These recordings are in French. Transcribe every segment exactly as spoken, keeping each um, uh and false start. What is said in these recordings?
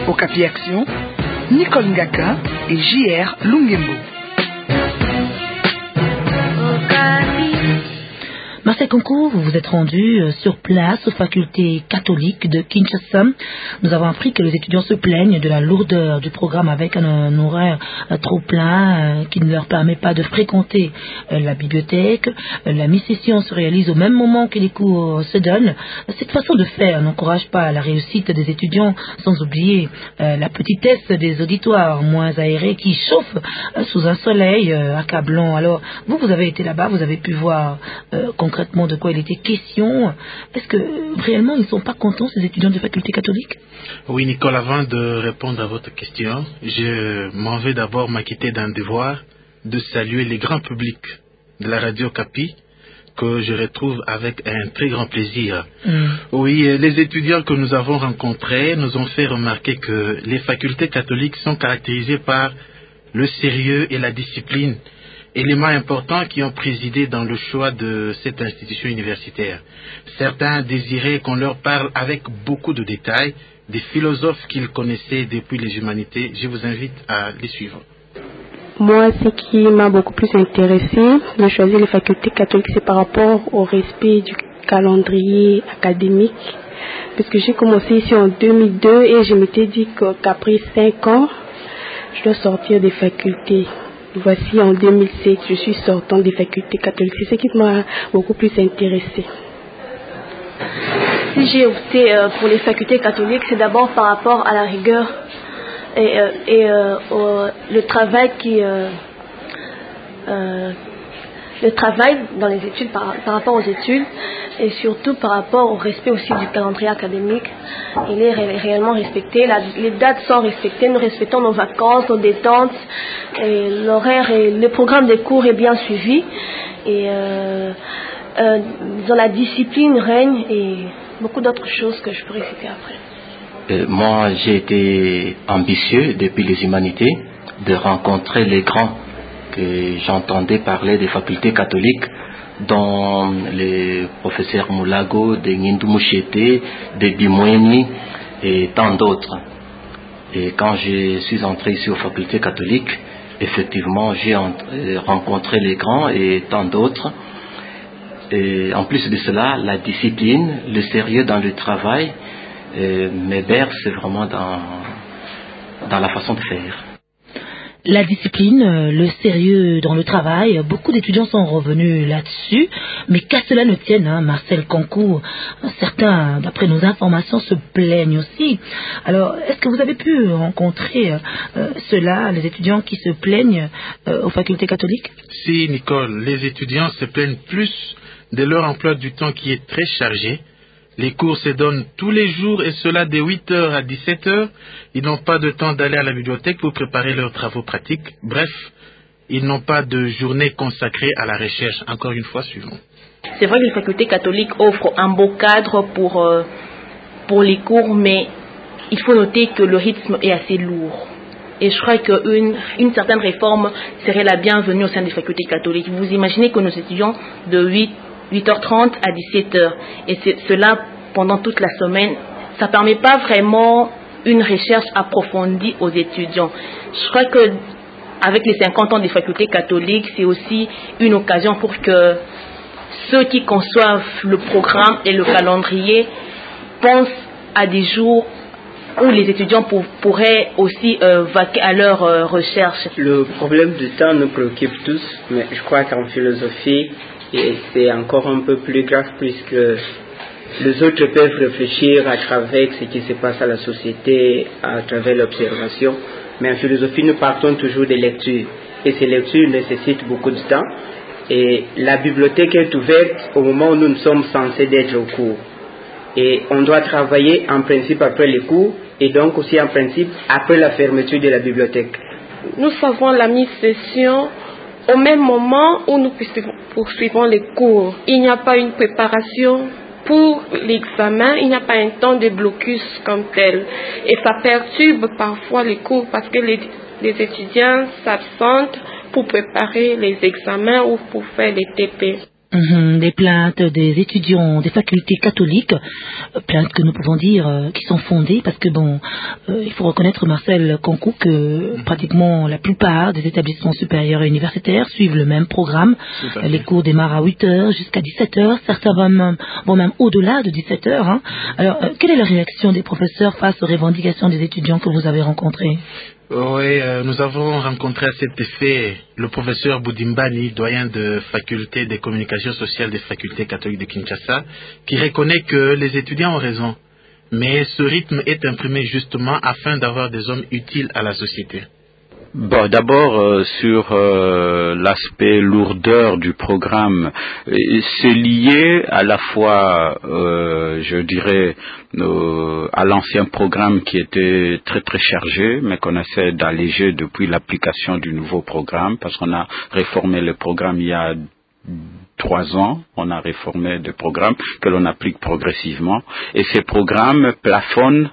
Okapi Action, Nicole Ngaka et J R Lungembo. Marcel Concours, vous vous êtes rendu sur place aux facultés catholiques de Kinshasa. Nous avons appris que les étudiants se plaignent de la lourdeur du programme avec un, un horaire trop plein qui ne leur permet pas de fréquenter la bibliothèque. La mi-session se réalise au même moment que les cours se donnent. Cette façon de faire n'encourage pas la réussite des étudiants, sans oublier la petitesse des auditoires moins aérés qui chauffent sous un soleil accablant. Alors, vous, vous avez été là-bas, vous avez pu voir euh, concrètement de quoi il était question. Est-ce que réellement ils ne sont pas contents, ces étudiants de faculté catholique? Oui, Nicole, avant de répondre à votre question, je m'en vais d'abord m'acquitter d'un devoir de saluer les grands publics de la radio Okapi que je retrouve avec un très grand plaisir. Mm. Oui, les étudiants que nous avons rencontrés nous ont fait remarquer que les facultés catholiques sont caractérisées par le sérieux et la discipline, éléments importants qui ont présidé dans le choix de cette institution universitaire. Certains désiraient qu'on leur parle avec beaucoup de détails des philosophes qu'ils connaissaient depuis les humanités. Je vous invite à les suivre. Moi, ce qui m'a beaucoup plus intéressé de choisir les facultés catholiques, c'est par rapport au respect du calendrier académique. Parce que j'ai commencé ici en deux mille deux et je m'étais dit qu'après cinq ans, je dois sortir des facultés. Voici, en deux mille sept, je suis sortant des facultés catholiques. C'est ce qui m'a beaucoup plus intéressée. Si j'ai opté euh, pour les facultés catholiques, c'est d'abord par rapport à la rigueur et, euh, et euh, au, le travail qui... Euh, euh, le travail dans les études, par, par rapport aux études, et surtout par rapport au respect aussi du calendrier académique. Il est ré, réellement respecté, la, les dates sont respectées, nous respectons nos vacances, nos détentes, et l'horaire et le programme des cours est bien suivi, et euh, euh, dans la discipline règne, et beaucoup d'autres choses que je pourrais citer après. Euh, moi, j'ai été ambitieux depuis les humanités de rencontrer les grands que j'entendais parler des facultés catholiques, dont les professeurs Moulago, de Ngindou Mouchete, de Bimoueni et tant d'autres. Et quand je suis entré ici aux facultés catholiques, effectivement, j'ai rencontré les grands et tant d'autres. Et en plus de cela, la discipline, le sérieux dans le travail, euh, me berce vraiment dans, dans la façon de faire. La discipline, le sérieux dans le travail, beaucoup d'étudiants sont revenus là-dessus, mais qu'à cela ne tienne, hein, Marcel Concours, certains, d'après nos informations, se plaignent aussi. Alors, est-ce que vous avez pu rencontrer euh, ceux-là, les étudiants qui se plaignent euh, aux facultés catholiques? Si, Nicole, les étudiants se plaignent plus de leur emploi du temps qui est très chargé. Les cours se donnent tous les jours et cela de huit heures à dix-sept heures. Ils n'ont pas de temps d'aller à la bibliothèque pour préparer leurs travaux pratiques. Bref, ils n'ont pas de journée consacrée à la recherche. Encore une fois, suivant. C'est vrai que les facultés catholiques offrent un beau cadre pour, euh, pour les cours, mais il faut noter que le rythme est assez lourd. Et je crois qu'une une certaine réforme serait la bienvenue au sein des facultés catholiques. Vous imaginez que nos étudiants de huit heures trente à dix-sept heures, et c'est cela pendant toute la semaine, ça ne permet pas vraiment une recherche approfondie aux étudiants. Je crois que avec les cinquante ans des facultés catholiques, c'est aussi une occasion pour que ceux qui conçoivent le programme et le calendrier pensent à des jours où les étudiants pour, pourraient aussi euh, vaquer à leur euh, recherche. Le problème du temps nous préoccupe tous, mais je crois qu'en philosophie, et c'est encore un peu plus grave puisque les autres peuvent réfléchir à travers ce qui se passe à la société, à travers l'observation. Mais en philosophie, nous partons toujours des lectures. Et ces lectures nécessitent beaucoup de temps. Et la bibliothèque est ouverte au moment où nous ne sommes censés d'être au cours. Et on doit travailler en principe après les cours et donc aussi en principe après la fermeture de la bibliothèque. Nous savons la mi-session au même moment où nous poursuivons les cours. Il n'y a pas une préparation pour l'examen, il n'y a pas un temps de blocus comme tel. Et ça perturbe parfois les cours parce que les, les étudiants s'absentent pour préparer les examens ou pour faire les T P. Mmh, des plaintes des étudiants des facultés catholiques, plaintes que nous pouvons dire euh, qui sont fondées, parce que bon, euh, il faut reconnaître, Marcel Kankou, que pratiquement la plupart des établissements supérieurs et universitaires suivent le même programme. Les cours démarrent à huit heures jusqu'à dix-sept heures, certains vont même, vont même au-delà de dix-sept heures. Hein. Alors, euh, quelle est la réaction des professeurs face aux revendications des étudiants que vous avez rencontrés? Oui, euh, nous avons rencontré à cet effet le professeur Boudimbani, doyen de faculté des communications sociales des facultés catholiques de Kinshasa, qui reconnaît que les étudiants ont raison, mais ce rythme est imprimé justement afin d'avoir des hommes utiles à la société. Bon, d'abord euh, sur euh, l'aspect lourdeur du programme, c'est lié à la fois, euh, je dirais, euh, à l'ancien programme qui était très très chargé, mais qu'on essaie d'alléger depuis l'application du nouveau programme, parce qu'on a réformé le programme il y a trois ans, on a réformé des programmes que l'on applique progressivement, et ces programmes plafonnent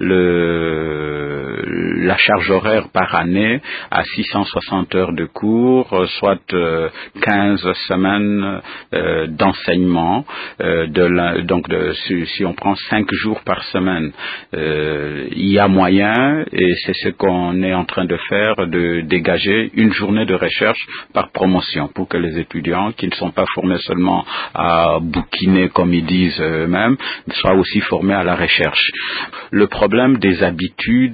le, la charge horaire par année à six cent soixante heures de cours, soit euh, quinze semaines euh, d'enseignement. Euh, de la, donc, de, si, si on prend cinq jours par semaine, euh, il y a moyen, et c'est ce qu'on est en train de faire, de dégager une journée de recherche par promotion pour que les étudiants qui ne sont pas formés seulement à bouquiner, comme ils disent eux-mêmes, soient aussi formés à la recherche. Le problème des habitudes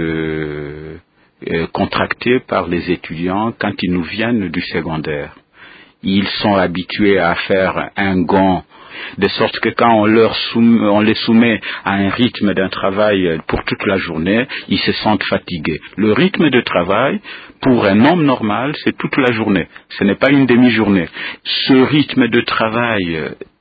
de, euh, contractées par les étudiants quand ils nous viennent du secondaire. Ils sont habitués à faire un gant, de sorte que quand on, leur soumet, on les soumet à un rythme d'un travail pour toute la journée, ils se sentent fatigués. Le rythme de travail, pour un homme normal, c'est toute la journée. Ce n'est pas une demi-journée. Ce rythme de travail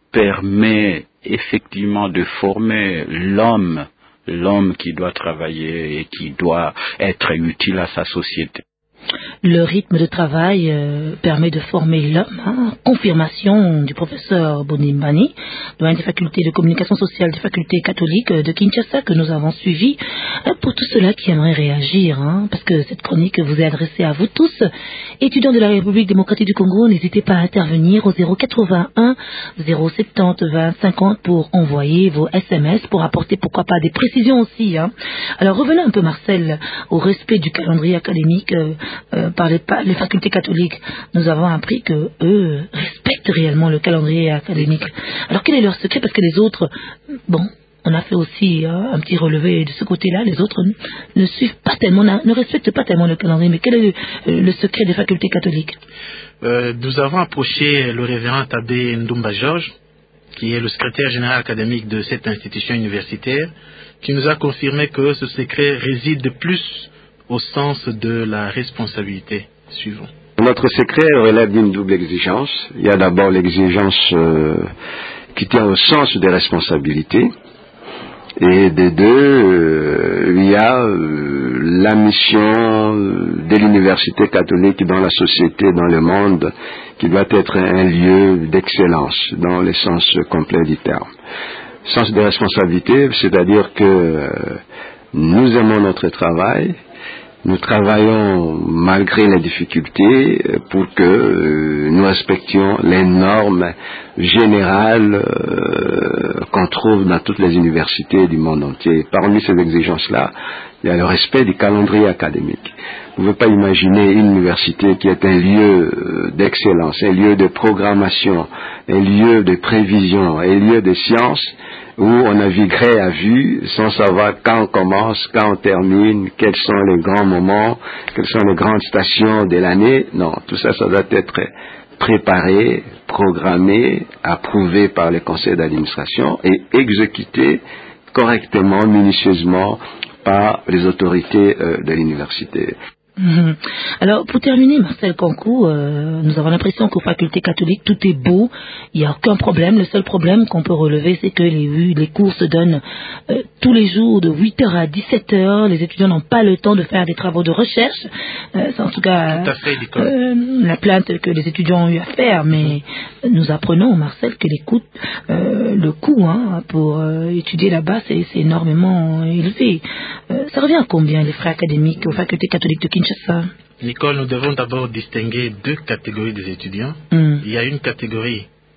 permet effectivement de former l'homme, l'homme qui doit travailler et qui doit être utile à sa société. Le rythme de travail euh, permet de former l'homme. Hein. Confirmation du professeur Bonimbani, doyen des facultés de communication sociale des facultés catholiques de Kinshasa, que nous avons suivi. Pour tous ceux-là qui aimeraient réagir, hein, parce que cette chronique vous est adressée à vous tous, étudiants de la République démocratique du Congo, n'hésitez pas à intervenir au zéro quatre-vingt-un zéro soixante-dix vingt cinquante pour envoyer vos S M S, pour apporter pourquoi pas des précisions aussi. Hein. Alors revenons un peu, Marcel, au respect du calendrier académique euh, euh, par les, les facultés catholiques. Nous avons appris que eux respectent réellement le calendrier académique. Alors quel est leur secret? Parce que les autres, bon, on a fait aussi hein, un petit relevé de ce côté-là. Les autres ne, ne suivent pas tellement, ne respectent pas tellement le calendrier. Mais quel est le, le secret des facultés catholiques? euh, Nous avons approché le révérend Abbé Ndumba Georges, qui est le secrétaire général académique de cette institution universitaire, qui nous a confirmé que ce secret réside plus au sens de la responsabilité. Suivant. Notre secret relève d'une double exigence. Il y a d'abord l'exigence euh, qui tient au sens des responsabilités. Et des deux, euh, il y a euh, la mission de l'université catholique dans la société, dans le monde, qui doit être un lieu d'excellence, dans le sens complet du terme. Sens des responsabilités, c'est-à-dire que euh, nous aimons notre travail, nous travaillons malgré les difficultés pour que euh, nous respections les normes générales euh, qu'on trouve dans toutes les universités du monde entier. Parmi ces exigences-là, il y a le respect du calendrier académique. Vous ne pouvez pas imaginer une université qui est un lieu d'excellence, un lieu de programmation, un lieu de prévision, un lieu de science, où on naviguerait à vue sans savoir quand on commence, quand on termine, quels sont les grands moments, quelles sont les grandes stations de l'année. Non, tout ça, ça doit être préparé, programmé, approuvé par les conseils d'administration et exécuté correctement, minutieusement par les autorités euh, de l'université. Mmh. Alors, pour terminer, Marcel Kankou, euh, nous avons l'impression qu'aux facultés catholiques, tout est beau, il n'y a aucun problème. Le seul problème qu'on peut relever, c'est que les, les cours se donnent euh, tous les jours de huit heures à dix-sept heures. Les étudiants n'ont pas le temps de faire des travaux de recherche. Euh, c'est en tout cas tout à fait, euh, la plainte que les étudiants ont eu à faire. Mais mmh. nous apprenons, Marcel, que les coûts, euh, le coût hein, pour euh, étudier là-bas, c'est, c'est énormément élevé. Euh, ça revient à combien les frais académiques aux facultés catholiques de Kinshasa? Nicole, nous devons d'abord distinguer deux catégories des étudiants. Mm. Il y a une catégorie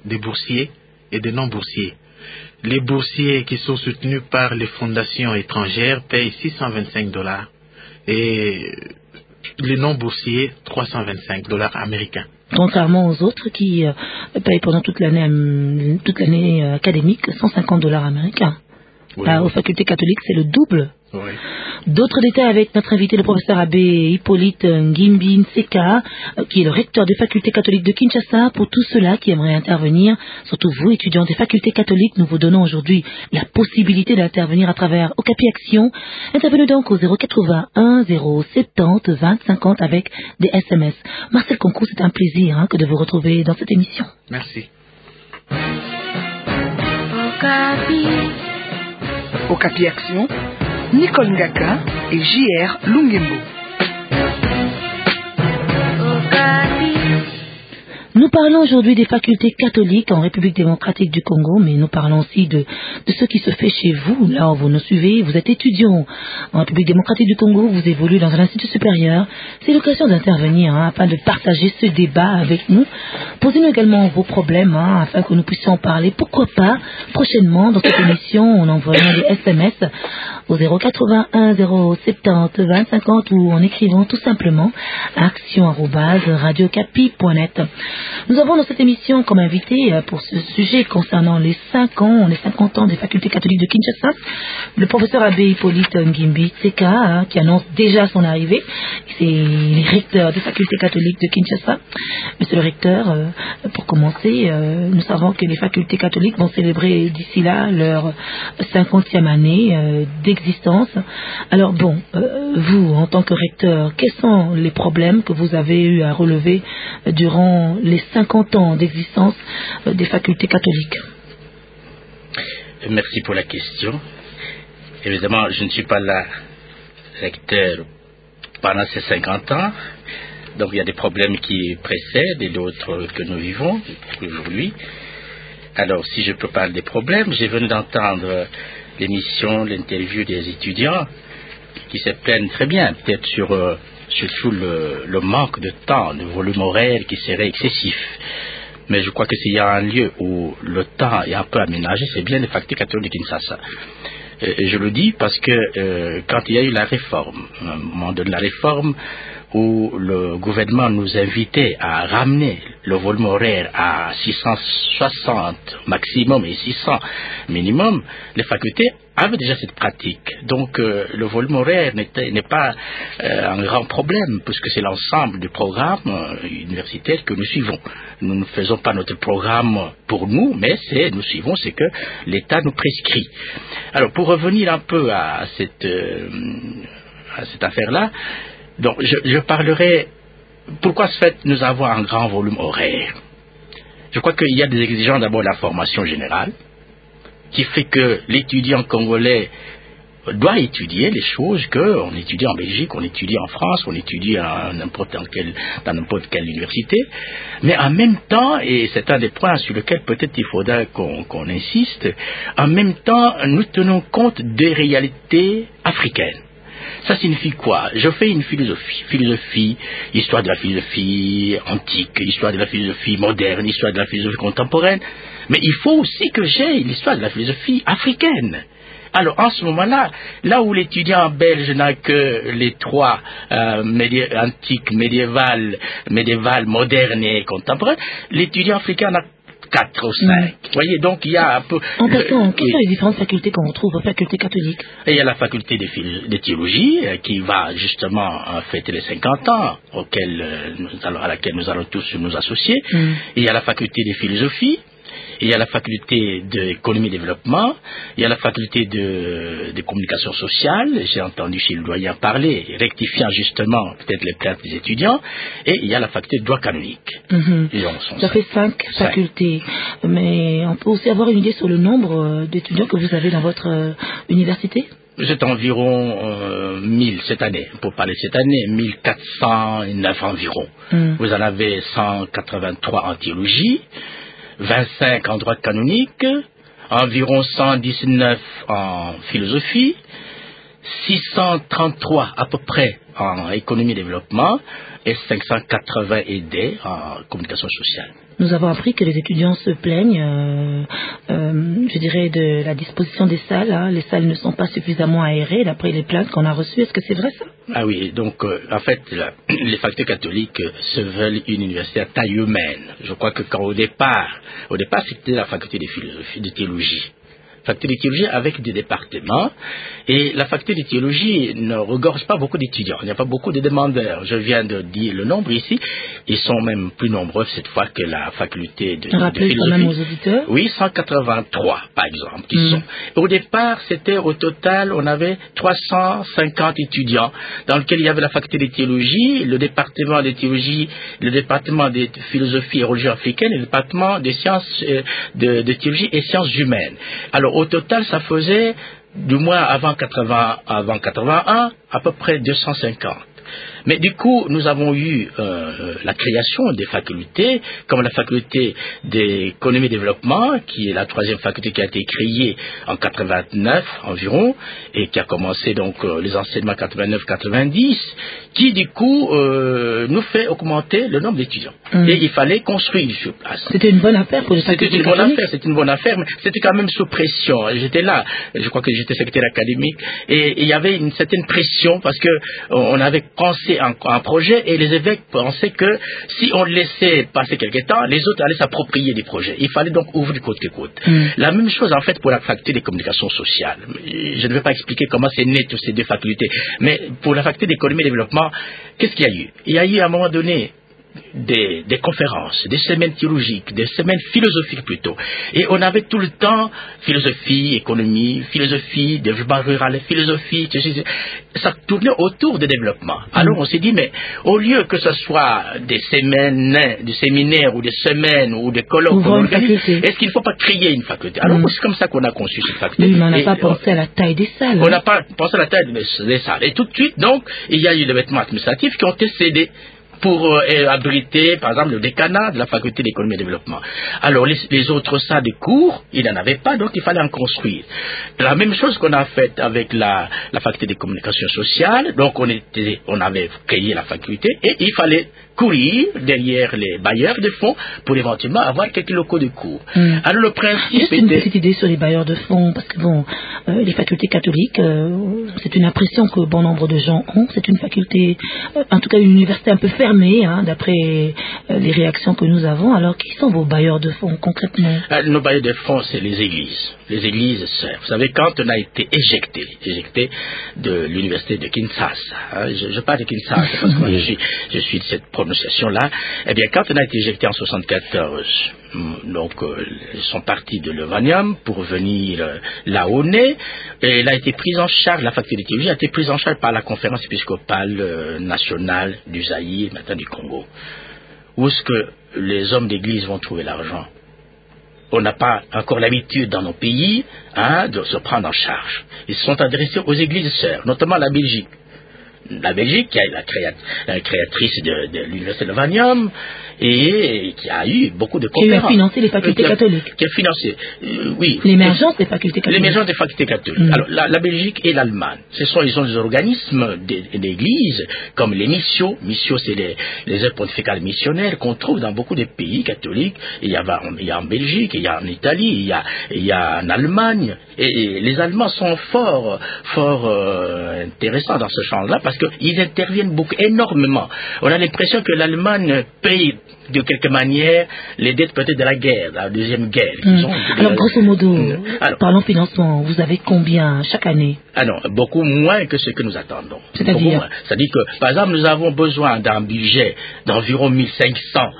des boursiers et des non-boursiers. Les boursiers qui sont soutenus par les fondations étrangères payent six cent vingt-cinq dollars et les non-boursiers trois cent vingt-cinq dollars américains. Contrairement aux autres qui euh, payent pendant toute l'année euh, toute l'année euh, académique cent cinquante dollars américains. Oui. Là, aux facultés catholiques, c'est le double. Oui. D'autres détails avec notre invité, le professeur abbé Hippolyte Ngimbi Nseka, qui est le recteur des facultés catholiques de Kinshasa. Pour tous ceux-là qui aimeraient intervenir, surtout vous, étudiants des facultés catholiques, nous vous donnons aujourd'hui la possibilité d'intervenir à travers Okapi Action. Intervenez donc au zéro quatre-vingt-un zéro soixante-dix vingt cinquante avec des S M S. Marcel Concours, c'est un plaisir hein, que de vous retrouver dans cette émission. Merci. Okapi. Okapi Action, Nicole Ngaka et J R Lungembo. Nous parlons aujourd'hui des facultés catholiques en République démocratique du Congo, mais nous parlons aussi de, de ce qui se fait chez vous, là où vous nous suivez. Vous êtes étudiant en République démocratique du Congo, vous évoluez dans un institut supérieur. C'est l'occasion d'intervenir hein, afin de partager ce débat avec nous. Posez-nous également vos problèmes hein, afin que nous puissions en parler. Pourquoi pas prochainement dans cette émission en envoyant des S M S au zéro quatre-vingt-un zéro soixante-dix vingt cinquante ou en écrivant tout simplement action arobase radiocapi point net. Nous avons dans cette émission comme invité pour ce sujet concernant les cinq ans, les cinquante ans des facultés catholiques de Kinshasa, le professeur abbé Hippolyte Ngimbi Nseka, hein, qui annonce déjà son arrivée. C'est le recteur des facultés catholiques de Kinshasa. Monsieur le recteur, euh, pour commencer, euh, nous savons que les facultés catholiques vont célébrer d'ici là leur cinquantième année euh, d'existence. Alors bon, euh, vous, en tant que recteur, quels sont les problèmes que vous avez eu à relever durant les cinquante ans d'existence des facultés catholiques? Merci pour la question. Évidemment, je ne suis pas là recteur pendant ces cinquante ans, donc il y a des problèmes qui précèdent et d'autres que nous vivons aujourd'hui. Alors, si je peux parler des problèmes, j'ai venu d'entendre l'émission, l'interview des étudiants qui se plaignent très bien, peut-être sur... Euh, surtout le, le manque de temps, le volume horaire qui serait excessif. Mais je crois que s'il y a un lieu où le temps est un peu aménagé, c'est bien les facultés catholiques de Kinshasa. Et, et je le dis parce que euh, quand il y a eu la réforme, à un moment de la réforme, où le gouvernement nous invitait à ramener le volume horaire à six cent soixante maximum et six cents minimum, les facultés avaient déjà cette pratique. Donc euh, le volume horaire n'est pas euh, un grand problème, puisque c'est l'ensemble du programme euh, universitaire que nous suivons. Nous ne faisons pas notre programme pour nous, mais c'est nous suivons ce que l'État nous prescrit. Alors pour revenir un peu à cette, euh, à cette affaire-là, donc je, je parlerai pourquoi ce fait nous avons un grand volume horaire. Je crois qu'il y a des exigences d'abord de la formation générale, qui fait que l'étudiant congolais doit étudier les choses qu'on étudie en Belgique, on étudie en France, on étudie à n'importe quel, dans n'importe quelle université. Mais en même temps, et c'est un des points sur lesquels peut-être il faudra qu'on qu'on insiste, en même temps, nous tenons compte des réalités africaines. Ça signifie quoi? Je fais une philosophie, philosophie, histoire de la philosophie antique, histoire de la philosophie moderne, histoire de la philosophie contemporaine, mais il faut aussi que j'ai l'histoire de la philosophie africaine. Alors en ce moment-là, là où l'étudiant belge n'a que les trois euh, médi antiques, médiévales, médiévales, modernes et contemporaines, l'étudiant africain n'a quatre ou cinq. Mmh. Vous voyez, donc il y a un peu... En passant, quelles sont les différentes facultés qu'on retrouve aux facultés catholiques? Et il y a la faculté de, de théologie euh, qui va justement euh, fêter les cinquante ans, auquel, euh, nous allons, à laquelle nous allons tous nous associer. Mmh. Et il y a la faculté de philosophie. Il y a la faculté d'économie et développement, il y a la faculté de, de communication sociale, j'ai entendu chez le doyen parler, rectifiant justement peut-être les plaintes des étudiants, et il y a la faculté de droit canonique. Mm-hmm. Ça fait cinq, cinq facultés, mais on peut aussi avoir une idée sur le nombre d'étudiants que vous avez dans votre euh, université? C'est environ euh, mille cette année, pour parler de cette année, mille quatre cent neuf environ. Mm. Vous en avez cent quatre-vingt-trois en théologie, vingt-cinq en droit canonique, environ cent dix-neuf en philosophie, six cent trente-trois à peu près en économie et développement et cinq cent quatre-vingts en communication sociale. nous avons appris que les étudiants se plaignent, euh, euh, je dirais, de la disposition des salles. Hein. Les salles ne sont pas suffisamment aérées, d'après les plaintes qu'on a reçues. Est-ce que c'est vrai ça? Ah oui, donc euh, en fait, la, les facultés catholiques se veulent une université à taille humaine. Je crois que quand au départ, au départ c'était la faculté de philosophie, de théologie. Faculté de théologie avec des départements, et la faculté de théologie ne regorge pas beaucoup d'étudiants, il n'y a pas beaucoup de demandeurs. Je viens de dire le nombre ici, ils sont même plus nombreux cette fois que la faculté de, de philosophie. Quand même aux auditeurs. Oui, cent quatre-vingt-trois par exemple qui mmh. sont. Au départ, c'était au total, on avait trois cent cinquante étudiants, dans lequel il y avait la faculté de théologie, le département de théologie, le département de philosophie et religion africaine, et le département des sciences euh, de, de théologie et sciences humaines. Alors au total, ça faisait, du moins avant quatre-vingts, avant quatre-vingt-un, à peu près deux cent cinquante. Mais du coup, nous avons eu euh, la création des facultés, comme la faculté d'économie et développement, qui est la troisième faculté qui a été créée en quatre-vingt-neuf environ, et qui a commencé donc euh, les enseignements quatre-vingt-neuf quatre-vingt-dix, qui du coup euh, nous fait augmenter le nombre d'étudiants. Mmh. Et il fallait construire sur place. C'était une bonne affaire pour les facultés C'était une bonne affaire, c'était une bonne affaire, mais c'était quand même sous pression. J'étais là, je crois que j'étais secrétaire académique, et, et il y avait une certaine pression parce que on avait pensé un, un projet, et les évêques pensaient que si on laissait passer quelque temps, les autres allaient s'approprier des projets. Il fallait donc ouvrir côte que côte. Mm. La même chose en fait pour la faculté des communications sociales. Je ne vais pas expliquer comment c'est né toutes ces deux facultés, mais pour la faculté d'économie et développement, qu'est-ce qu'il y a eu? Il y a eu à un moment donné Des, des conférences, des semaines théologiques, des semaines philosophiques plutôt. Et on avait tout le temps philosophie, économie, philosophie, développement rural, philosophie, ça tournait autour de développement. Alors on s'est dit, mais au lieu que ce soit des semaines, des séminaires ou des semaines ou des colloques qu'on organise, est-ce qu'il ne faut pas créer une faculté? Alors mm. c'est comme ça qu'on a conçu cette faculté. Oui, mais on n'a pas pensé on, à la taille des salles. On n'a pas pensé à la taille des salles. Et tout de suite, donc, il y a eu des vêtements administratifs qui ont été cédés pour euh, abriter, par exemple, le décanat de la faculté d'économie et développement. Alors, les, les autres salles de cours, il n'en avait pas, donc il fallait en construire. La même chose qu'on a faite avec la, la faculté des communications sociales, donc on, était, on avait créé la faculté, et il fallait courir derrière les bailleurs de fonds pour éventuellement avoir quelques locaux de cours. Mmh. Alors le principe Juste était... une petite idée sur les bailleurs de fonds, parce que bon, euh, les facultés catholiques, euh, c'est une impression que bon nombre de gens ont. C'est une faculté, euh, en tout cas une université un peu fermée, hein, d'après euh, les réactions que nous avons. Alors qui sont vos bailleurs de fonds concrètement? euh, Nos bailleurs de fonds, c'est les églises. Les églises sœurs. Vous savez, quand on a été éjecté, éjecté de l'université de Kinshasa, hein, je, je parle de Kinshasa parce que moi, je suis, je suis de cette prononciation-là, eh bien, quand on a été éjecté en soixante-quatorze, donc, euh, ils sont partis de Levanium pour venir euh, là où on est, et elle a été prise en charge, la faculté de théologie a été prise en charge par la conférence épiscopale euh, nationale du Zaïre, maintenant du Congo. Où est-ce que les hommes d'église vont trouver l'argent? On n'a pas encore l'habitude dans nos pays hein, de se prendre en charge. Ils se sont adressés aux églises sœurs, notamment la Belgique. La Belgique, qui est la, créat la créatrice de, de l'université de Levanium, et qui a eu beaucoup de conférences. Qui a financé les facultés euh, qui a, catholiques. Qui a financé, euh, oui. L'émergence des facultés catholiques. L'émergence des facultés catholiques. Mmh. Alors, la, la Belgique et l'Allemagne, ce sont, ils ont des organismes d'église, comme les missions. Missions, c'est les, les œuvres pontificales missionnaires qu'on trouve dans beaucoup de pays catholiques. Il y a, il y a en Belgique, il y a en Italie, il y a, il y a en Allemagne. Et, et les Allemands sont fort, fort euh, intéressants dans ce champ-là, parce qu'ils interviennent beaucoup, énormément. On a l'impression que l'Allemagne paye de quelque manière les dettes peut-être de la guerre, de la deuxième guerre. Mmh. Alors, grosso modo, mmh. Alors, parlons financement, vous avez combien chaque année? Ah non, beaucoup moins que ce que nous attendons. C'est-à-dire? C'est-à-dire que, par exemple, nous avons besoin d'un budget d'environ mille cinq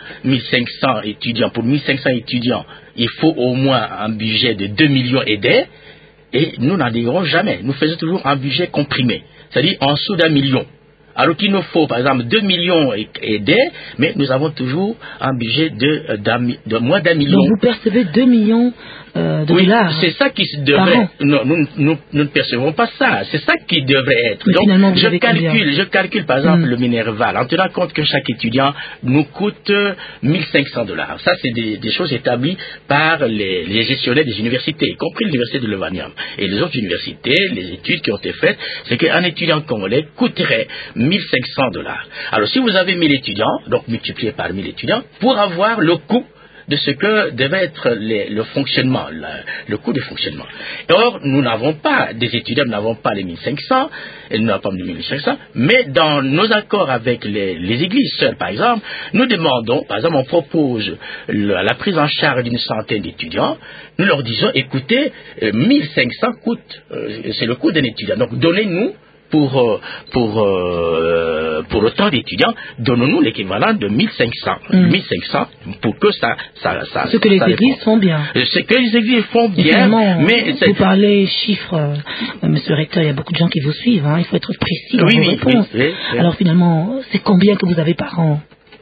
cents étudiants. Pour mille cinq cents étudiants, il faut au moins un budget de deux millions et des, et nous n'en dirons jamais. Nous faisons toujours un budget comprimé, c'est-à-dire en dessous d'un million. Alors qu'il nous faut, par exemple, deux millions et, et des, mais nous avons toujours un budget de, de, de moins d'un million. Donc vous percevez deux millions euh, de oui, dollars. C'est ça qui devrait. Non, nous, nous, nous ne percevons pas ça. C'est ça qui devrait être. Mais donc, je calcule, je calcule, par exemple, mmh. le Minerval, en tenant compte que chaque étudiant nous coûte mille cinq cents dollars. Ça, c'est des, des choses établies par les, les gestionnaires des universités, y compris l'université de Levanium. Et les autres universités, les études qui ont été faites, c'est qu'un étudiant congolais coûterait mille cinq cents dollars. Alors, si vous avez mille étudiants, donc multiplié par mille étudiants, pour avoir le coût de ce que devait être les, le fonctionnement, le, le coût de fonctionnement. Or, nous n'avons pas, des étudiants, nous n'avons pas les mille cinq cents, et nous n'avons pas les mille cinq cents, mais dans nos accords avec les, les églises seules, par exemple, nous demandons, par exemple, on propose le, la prise en charge d'une centaine d'étudiants, nous leur disons, écoutez, euh, mille cinq cents coûte, euh, c'est le coût d'un étudiant, donc donnez-nous pour, euh, pour, euh, pour autant d'étudiants, donnons-nous l'équivalent de mille cinq cents. Mm. mille cinq cents pour que ça... ça, ça Ce que les ça églises répond. font bien. Ce que les églises font bien, mais... Vous parlez chiffres, euh, monsieur le recteur, il y a beaucoup de gens qui vous suivent, hein, il faut être précis dans oui, vos oui, réponses. Oui, oui, oui. Alors finalement, c'est combien que vous avez par an?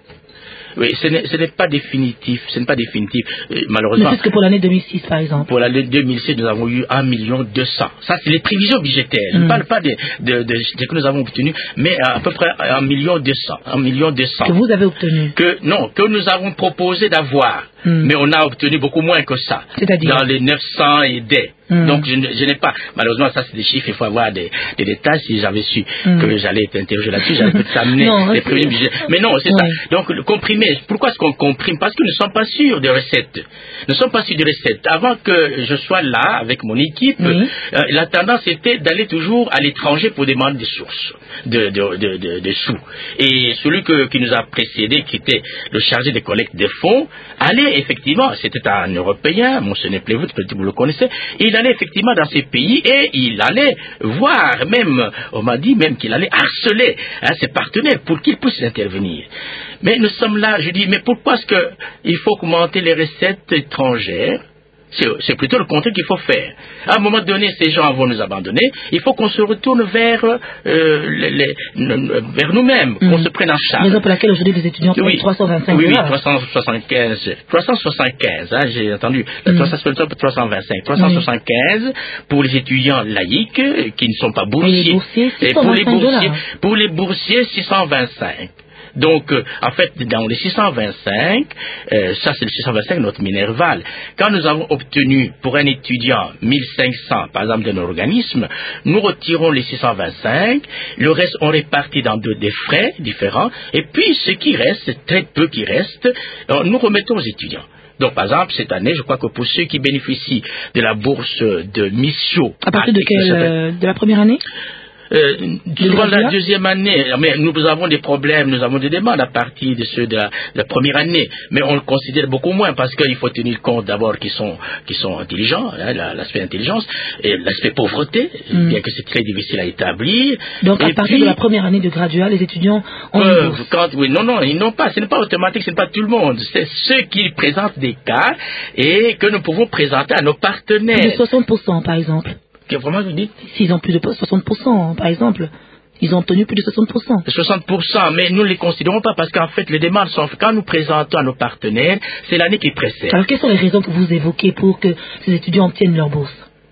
Oui, ce n'est, ce n'est pas définitif, ce n'est pas définitif, euh, malheureusement. Mais c'est ce que pour l'année deux mille six, par exemple. Pour l'année deux mille six, nous avons eu un million deux cents. Ça, c'est les prévisions budgétaires. Mm. Je ne parle pas de, de, de, de ce que nous avons obtenu, mais à peu près un million deux cents. Un million deux cents. Que vous avez obtenu? Que, non, que nous avons proposé d'avoir. Mm. Mais on a obtenu beaucoup moins que ça. C'est-à-dire? Dans les neuf cents et des. Mm. Donc, je, je n'ai pas, malheureusement, ça c'est des chiffres, il faut avoir des, des détails. Si j'avais su mm. que j'allais être interrogé là-dessus, j'allais peut-être amener les prévisions budgétaires. Mais non, c'est ouais. ça. Donc, le comprimé, pourquoi est-ce qu'on comprime? Parce que nous ne sommes pas sûrs des recettes. Nous ne sommes pas sûrs des recettes. Avant que je sois là, avec mon équipe, oui. euh, la tendance était d'aller toujours à l'étranger pour demander des sources de, de, de, de, de sous. Et celui que, qui nous a précédé, qui était le chargé des collectes des fonds, allait effectivement, c'était un Européen, Monseigneur Plévout, peut-être vous le connaissez, il allait effectivement dans ces pays et il allait voir, même, on m'a dit même qu'il allait harceler hein, ses partenaires pour qu'ils puissent intervenir. Mais nous sommes là, je dis, mais pourquoi est-ce qu'il faut augmenter les recettes étrangères? C'est, c'est plutôt le contraire qu'il faut faire. À un moment donné, ces gens vont nous abandonner. Il faut qu'on se retourne vers, euh, les, les, vers nous-mêmes, mmh. qu'on se prenne en charge. Raison pour laquelle aujourd'hui les étudiants payent oui. trois cent vingt-cinq Oui, oui, trois cent soixante-quinze. trois cent soixante-quinze, hein, j'ai entendu. Mmh. trois cent soixante-quinze pour trois cent vingt-cinq. trois cent soixante-quinze oui. pour les étudiants laïcs qui ne sont pas boursiers. Et, les boursiers, Et pour les boursiers, pour les boursiers, six cent vingt-cinq. Donc, euh, en fait, dans les six cent vingt-cinq, euh, ça c'est le six cent vingt-cinq, notre Minerval. Quand nous avons obtenu pour un étudiant mille cinq cents, par exemple, d'un organisme, nous retirons les six cent vingt-cinq, le reste on répartit dans deux, des frais différents, et puis ce qui reste, très peu qui reste, euh, nous remettons aux étudiants. Donc, par exemple, cette année, je crois que pour ceux qui bénéficient de la bourse de Missio... À partir de quelle, euh, de la première année? Euh, durant la deuxième année, mais nous avons des problèmes, nous avons des demandes à partir de ceux de la, de la première année, mais on le considère beaucoup moins parce qu'il faut tenir compte d'abord qu'ils sont, qu'ils sont intelligents, hein, l'aspect intelligence, et l'aspect pauvreté, mm. bien que c'est très difficile à établir. Donc à et partir puis, de la première année de graduat, les étudiants ont euh, une bourse. Quand, oui, non, non, ils n'ont pas, ce n'est pas automatique, ce n'est pas tout le monde, c'est ceux qui présentent des cas et que nous pouvons présenter à nos partenaires. De soixante pour cent par exemple. Que vraiment vous dites? S'ils ont plus de soixante pour cent, par exemple, ils ont obtenu plus de soixante pour cent. soixante pour cent, mais nous ne les considérons pas parce qu'en fait, les demandes sont quand nous présentons à nos partenaires, c'est l'année qui précède. Alors, quelles sont les raisons que vous évoquez pour que ces étudiants obtiennent leur bourse?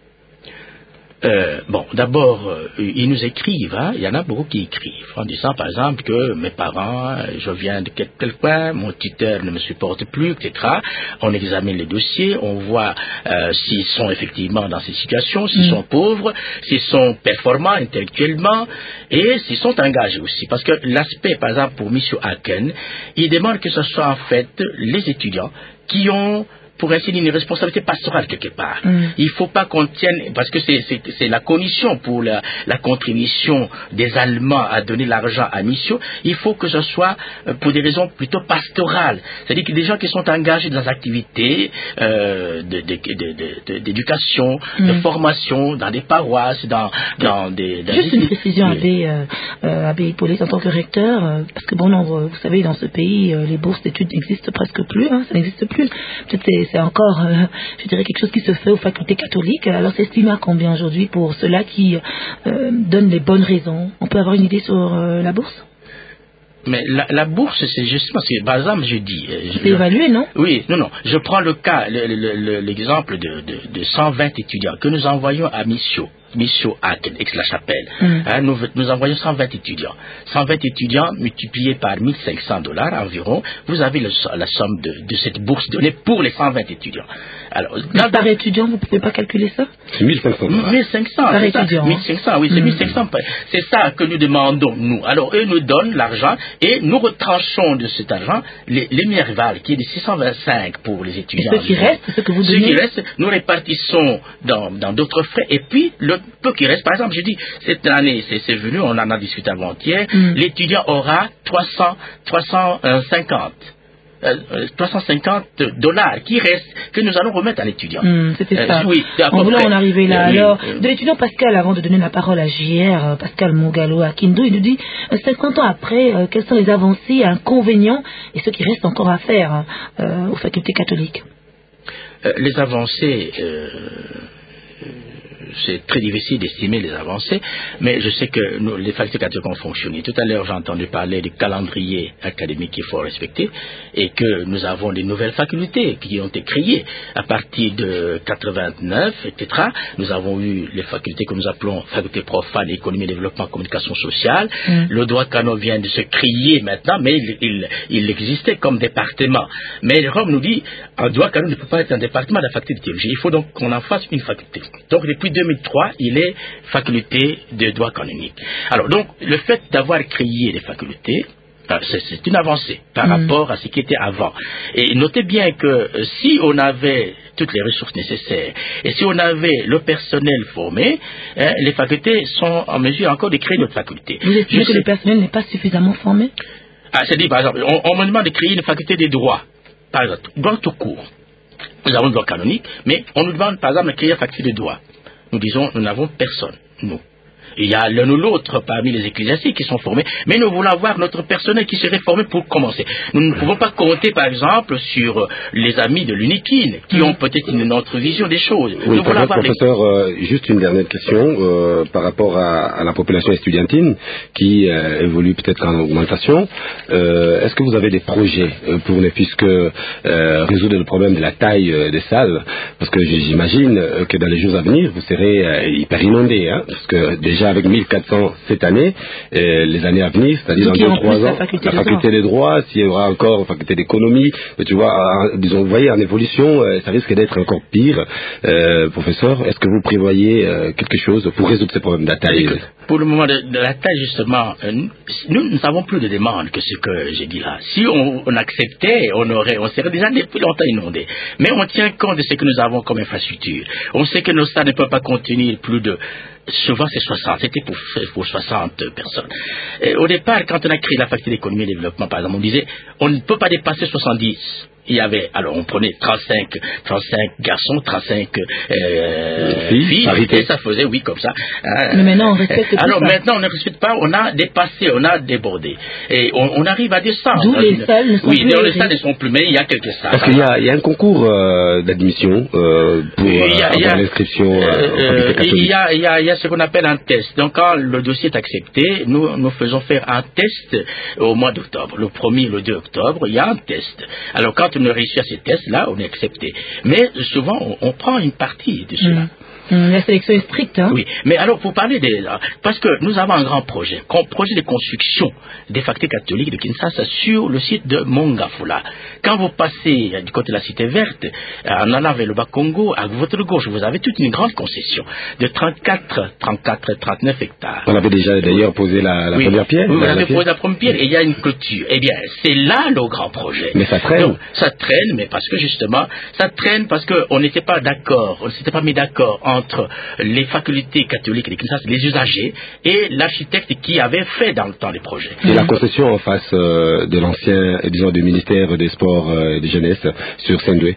Euh, bon, d'abord, euh, ils nous écrivent, hein, il y en a beaucoup qui écrivent, en disant par exemple que mes parents, je viens de quel, quel coin, mon tuteur ne me supporte plus, et cetera. On examine les dossiers, on voit euh, s'ils sont effectivement dans ces situations, s'ils mmh. sont pauvres, s'ils sont performants intellectuellement et s'ils sont engagés aussi. Parce que l'aspect, par exemple, pour M. Haken, il demande que ce soit en fait les étudiants qui ont pour ainsi dire, une responsabilité pastorale quelque part. Mm. Il ne faut pas qu'on tienne, parce que c'est, c'est, c'est la condition pour la, la contribution des Allemands à donner l'argent à Missio, il faut que ce soit pour des raisons plutôt pastorales. C'est-à-dire que des gens qui sont engagés dans des activités euh, de, de, de, de, d'éducation, mm. de formation, dans des paroisses, dans, dans des... Dans Juste des... une précision, Abbé, euh, euh, Abbé Hippolyte, en tant que recteur, euh, parce que bon nombre, vous savez, dans ce pays, euh, les bourses d'études n'existent presque plus, hein, ça n'existe plus. Peut-être c'est c'est encore, euh, je dirais, quelque chose qui se fait aux facultés catholiques. Alors, c'est estimé à combien aujourd'hui pour ceux-là qui euh, donnent les bonnes raisons? On peut avoir une idée sur euh, la bourse? Mais la, la bourse, c'est justement, c'est, par exemple, je dis... Je, c'est évalué, non? Oui, non, non. Je prends le cas, le, le, le, l'exemple de, de, de cent vingt étudiants que nous envoyons à Missio. mission à Aix-la-Chapelle. Mm. Hein, nous, nous envoyons cent vingt étudiants. cent vingt étudiants multipliés par mille cinq cents dollars environ, vous avez le, la somme de, de cette bourse donnée pour les cent vingt étudiants. Alors, dans, par étudiant, vous ne pouvez pas calculer ça? C'est mille cinq cents dollars. mille cinq cents, par c'est étudiant. Ça, mille cinq cents, oui, c'est mm. mille cinq cents. C'est ça que nous demandons, nous. Alors, eux nous donnent l'argent et nous retranchons de cet argent les, les Merval, qui est de six cent vingt-cinq pour les étudiants. Et ce qui reste, ce que vous donnez? Ce qui reste, nous répartissons dans, dans d'autres frais. Et puis, le peu qui reste, par exemple, je dis, cette année, c'est venu, on en a discuté avant-hier, mm. l'étudiant aura trois cents, trois cent cinquante. trois cent cinquante dollars qui restent, que nous allons remettre à l'étudiant. Mmh, C'était ça. Euh, oui, on voulait en arriver là. Euh, Alors, oui, de l'étudiant Pascal, avant de donner la parole à J R, Pascal Mogalo à Kindo, il nous dit, cinquante ans après, euh, quelles sont les avancées, inconvénients et ce qui reste encore à faire euh, aux facultés catholiques? euh, Les avancées... Euh, c'est très difficile d'estimer les avancées, mais je sais que nous, les facultés catholiques ont fonctionné. Tout à l'heure, j'ai entendu parler du calendrier académique qu'il faut respecter et que nous avons des nouvelles facultés qui ont été créées à partir de quatre-vingt-neuf, et cetera. Nous avons eu les facultés que nous appelons facultés profanes, économie, développement, communication sociale. Mm. Le droit canon vient de se créer maintenant, mais il, il, il existait comme département. Mais Rome nous dit, un droit canon ne peut pas être un département de la faculté de théologie. Il faut donc qu'on en fasse une faculté. Donc, depuis deux mille trois, il est faculté de droit canonique. Alors, donc, le fait d'avoir créé des facultés, c'est une avancée par mmh. rapport à ce qui était avant. Et notez bien que si on avait toutes les ressources nécessaires et si on avait le personnel formé, hein, les facultés sont en mesure encore de créer d'autres facultés. Vous estimez que le personnel n'est pas suffisamment formé? Ah, c'est-à-dire, par exemple, on, on me demande de créer une faculté des droits. Par exemple, droit tout court. Nous avons le droit canonique, mais on nous demande, par exemple, de créer une faculté de droit. Nous disons, nous n'avons personne, nous. Il y a l'un ou l'autre parmi les ecclésiastiques qui sont formés, mais nous voulons avoir notre personnel qui serait formé pour commencer. Nous ne pouvons pas compter, par exemple, sur les amis de l'Uniquine, qui ont peut-être une autre vision des choses. Oui, nous voulons avoir professeur, des... euh, juste une dernière question euh, par rapport à, à la population estudiantine qui euh, évolue peut-être en augmentation. Euh, Est-ce que vous avez des projets euh, pour ne puisque euh, résoudre le problème de la taille euh, des salles? Parce que j'imagine que dans les jours à venir, vous serez euh, hyper inondé, hein, parce que déjà avec mille quatre cents cette année, et les années à venir, c'est-à-dire dans deux ou trois ans, la faculté, la faculté des droits, s'il y aura encore une faculté d'économie, tu vois, en, disons, vous voyez, en évolution, euh, ça risque d'être encore pire. Euh, professeur, est-ce que vous prévoyez euh, quelque chose pour résoudre ces problèmes de la taille? Pour le moment de, de la taille, justement, euh, nous nous n'avons plus de demande que ce que j'ai dit là. Si on, on acceptait, on aurait, on serait déjà depuis longtemps inondé. Mais on tient compte de ce que nous avons comme infrastructure. On sait que nos stades ne peuvent pas contenir plus de souvent c'est soixante, c'était pour, pour soixante personnes. Et au départ, quand on a créé la faculté d'économie et développement, par exemple, on disait, on ne peut pas dépasser soixante-dix. Il y avait, alors on prenait trente-cinq, trente-cinq garçons, trente-cinq euh, filles, filles et ça faisait, oui, comme ça. Hein. Mais maintenant on respecte Alors pas. maintenant on ne respecte pas, on a dépassé, on a débordé. Et on, on arrive à descendre. D'où les salles ne sont oui, plus. Oui, les salles ne sont plus, mais il y a quelques salles. Parce qu'il y a, il y a un concours euh, d'admission euh, pour euh, l'inscription euh, euh, il, y a, il, y a, il y a ce qu'on appelle un test. Donc quand le dossier est accepté, nous, nous faisons faire un test au mois d'octobre. Le premier, le deux octobre, il y a un test. Alors quand on réussit à ces tests-là, on est accepté. Mais souvent, on, on prend une partie de cela. Mmh. Mmh, la sélection est stricte, hein? Oui, mais alors pour parler des... Parce que nous avons un grand projet, un projet de construction des facultés catholiques de Kinshasa sur le site de Mongafula. Quand vous passez du côté de la Cité Verte, en allant vers le Bas-Congo, à votre gauche, vous avez toute une grande concession de trente-quatre, trente-quatre, trente-neuf hectares. On avait déjà d'ailleurs posé la, la oui. première pierre. Oui, on avait posé la première pierre et il y a une clôture. Eh bien, c'est là le grand projet. Mais ça traîne. Donc, ça traîne, mais parce que justement, ça traîne parce qu'on n'était pas d'accord, on ne s'était pas mis d'accord entre les facultés catholiques de Kinshasa, les usagers, et l'architecte qui avait fait dans le temps les projets. Et la concession en face euh, de l'ancien, disons, du ministère des Sports et de Jeunesse sur Saint-Doué.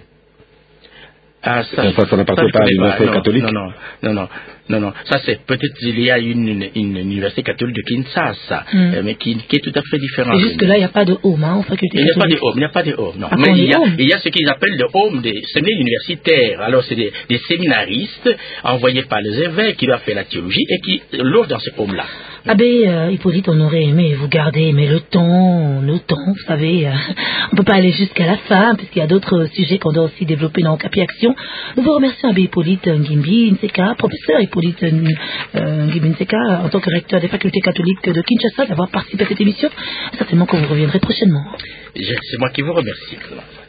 Ah, ça, ça, ça n'appartient pas à l'université catholique. Non, non, non, non, non, non. Ça c'est peut-être il y a une, une, une université catholique de Kinshasa, mm. euh, mais qui, qui est tout à fait différente. Et jusque là, il n'y a pas de home, hein, en faculté. Il n'y a pas de home, il n'y a pas de home, non. Ah, mais il y, a, il y a ce qu'ils appellent le home des séminaires universitaires. Alors c'est des, des séminaristes envoyés par les évêques qui doivent faire la théologie et qui logent dans ce home-là. Abbé euh, Hippolyte, on aurait aimé vous garder, mais le temps, le temps, vous savez, euh, on ne peut pas aller jusqu'à la fin, puisqu'il y a d'autres sujets qu'on doit aussi développer dans Capi Action. Nous vous remercions, Abbé Hippolyte Ngimbi Nseka, professeur Hippolyte euh, Ngimbi Nseka, en tant que recteur des facultés catholiques de Kinshasa, d'avoir participé à cette émission. Certainement que vous reviendrez prochainement. C'est moi qui vous remercie.